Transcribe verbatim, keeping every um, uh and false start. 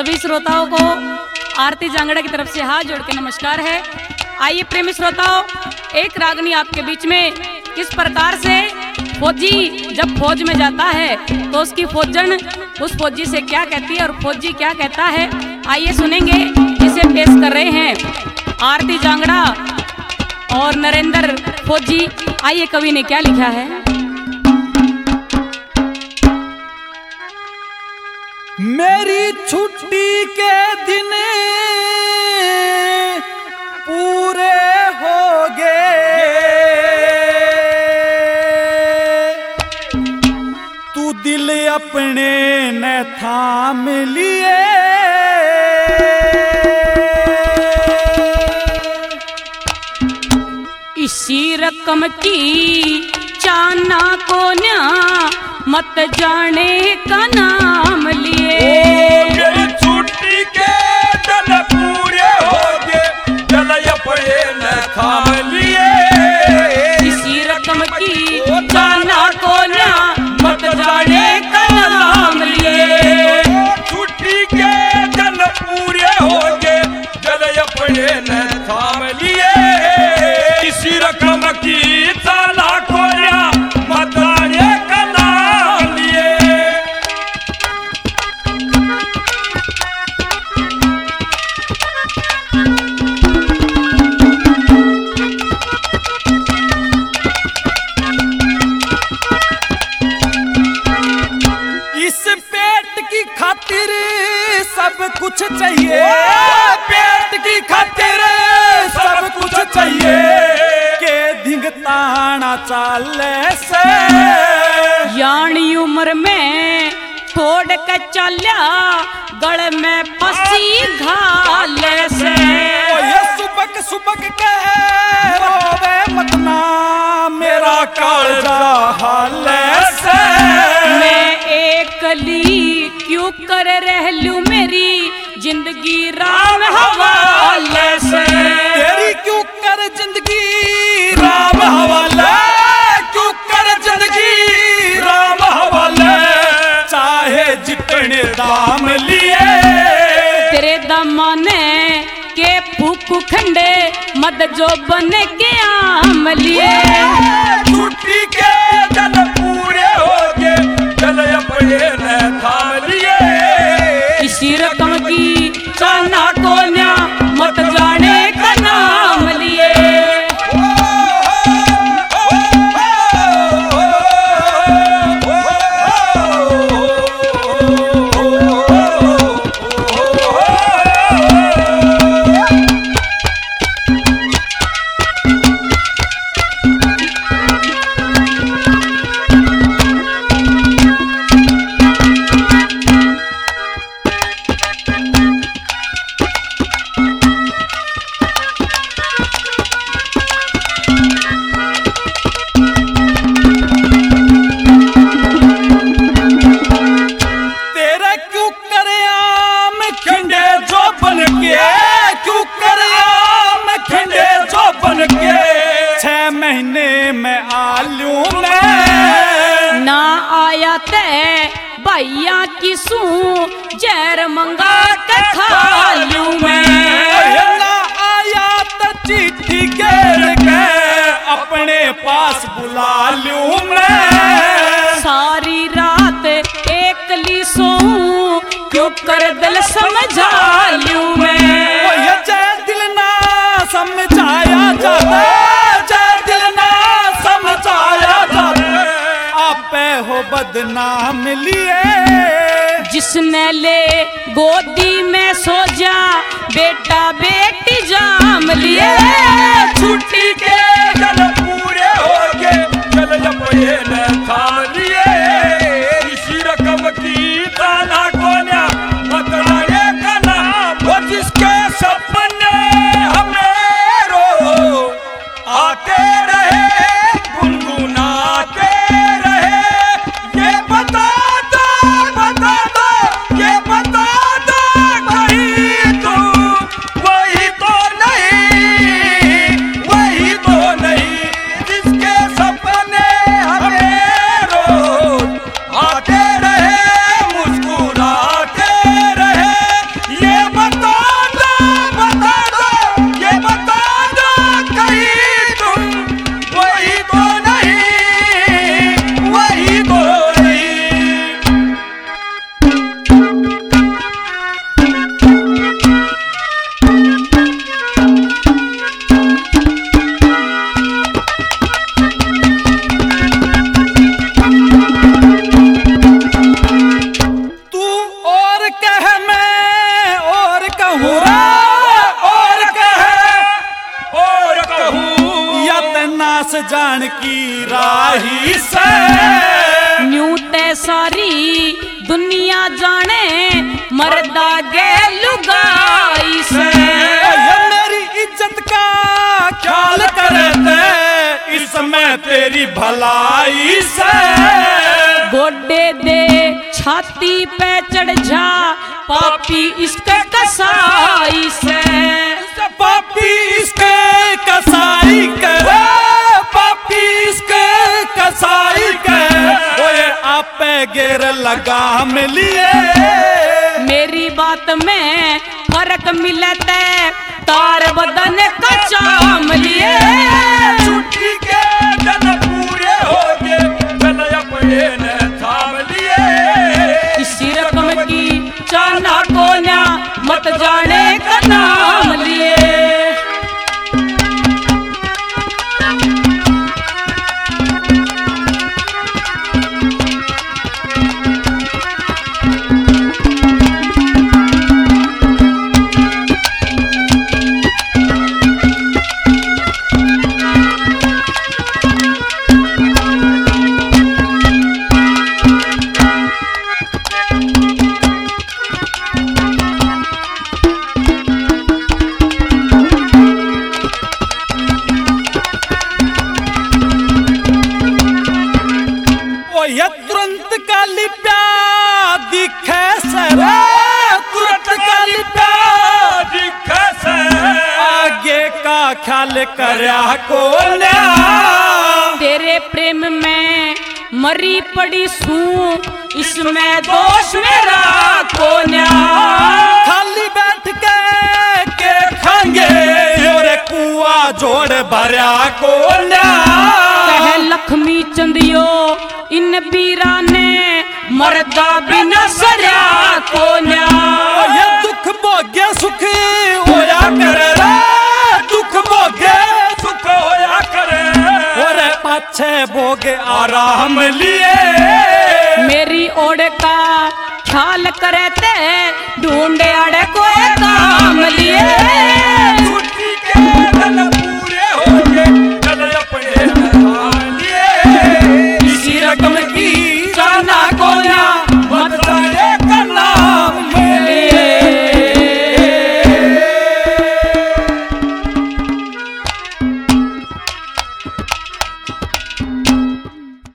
सभी श्रोताओं को आरती जांगड़ा की तरफ से हाथ जोड़ के नमस्कार है। आइए प्रेमी श्रोताओं, एक रागनी आपके बीच में किस प्रकार से फौजी जब फौज में जाता है तो उसकी फौजन उस फौजी से क्या कहती है और फौजी क्या कहता है, आइए सुनेंगे। इसे पेश कर रहे हैं आरती जांगड़ा और नरेंद्र फौजी। आइए कवि ने क्या लिखा है। मेरी छुट्टी के दिन पूरे हो गए, तू दिल अपने न थाम लिए। इसी रकम की चाना को न्या मत जाने का नाम लिए। मेरी छुट्टी के दिन पूरे हो गए, जल अपने न थाम लिए। इसी रकम की चाना को न्या मत जाने का नाम लिए। छुट्टी के दिन पूरे हो गए, जल अपने न थाम लिए। इसी रकम की चाला को न्या मत जाने का नाम लिए। इस पेट की खातिर सब कुछ चाहिए, पेट की खातिर सब कुछ चाहिए। के धिंगताना चाले से यानी उम्र में छोड़ के चल्या गल में फंसी घाले से। ओ ये सुबक सुबक के रोवे मत ना मेरा कालजा हाले से। मैं एकली क्यों कर रह लूं मेरी जिंदगी राम हवाले से। तेरी क्यों कर जिंदगी राम हवाले, क्यों कर जिंदगी राम हवाले। चाहे जितने दाम लिए, तेरे दमाने के फूकू खंडे मद जो बन के आम लिए। छुट्टी के दिन पूरे हो गए, जल अपने न थाम लिए। इसी रकम की चाना को न्या मत जाने का नाम लिए। तेरा क्यों करे आम खंडे जो बन के, क्यों करे आम खंडे जो बन के। छह महीने में आलू में ना आया ते भैया की सू जहर मंगा के खा लूं मैं। ना आया तो चिट्ठी घेर के अपने पास बुला लूं मैं। सारी रात एकली सोऊं क्यों कर दिल समझा लूं मैं। ओ ये जय दिल ना समझाया जाता, जय दिल ना समझाया जाता। आपे हो बदनाम लिए, जिसने ले गोदी में सो जा बेटा बेटी जाम लिए। छुट्टी के दिन पूरे हो गए, जल अपने न थाम लिए। इसी रकम की ताना को न्या मत जाने का नाम। वो जिसके सपने हमें रो आते रहे, गुनगुनाते रहे। ये बता दो, बता दो, ये बता दो कहीं तू वही तो नहीं नास जान की राही से न्यू ते सारी दुनिया जाने मर्दा गे लुगाई से। ये मेरी इज्जत का ख्याल करते इसमें तेरी भलाई से। गोडे दे छाती पे चढ़ जा पापी इसके कसाई से। पापी इसके कसाई करे पापी इसके कसाई करे ओए आपे गेर लगाम लिए। मेरी बात में फर्क मिलते तार बदन का चाम लिए। छुट्टी के दिन पूरे हो गए जल अपने ने थाम लिए। इसी रकम की चाना कोन्या मत जाने का नाम लिए। ये तुरंत का लिप्या दिखे सरे तुरंत का लिप्या दिखे से आगे का ख्याल करया को ना। तेरे प्रेम में मरी पड़ी सू इसमें दोष मेरा कोन्या। खाली बैठ के के खाएंगे और कुआ जोड़ भरा को ना। कह लक्ष्मी चंदियो इन बीरा ने मरदा बिना सरिया कोन्या। ये दुख भोग्य सुख होया करे रे दुख भोग्य सुख होया करे और पाछे भोगे आराम लिए। मेरी ओर का ख्याल करते ढूंढे अड़े कोई काम लिए।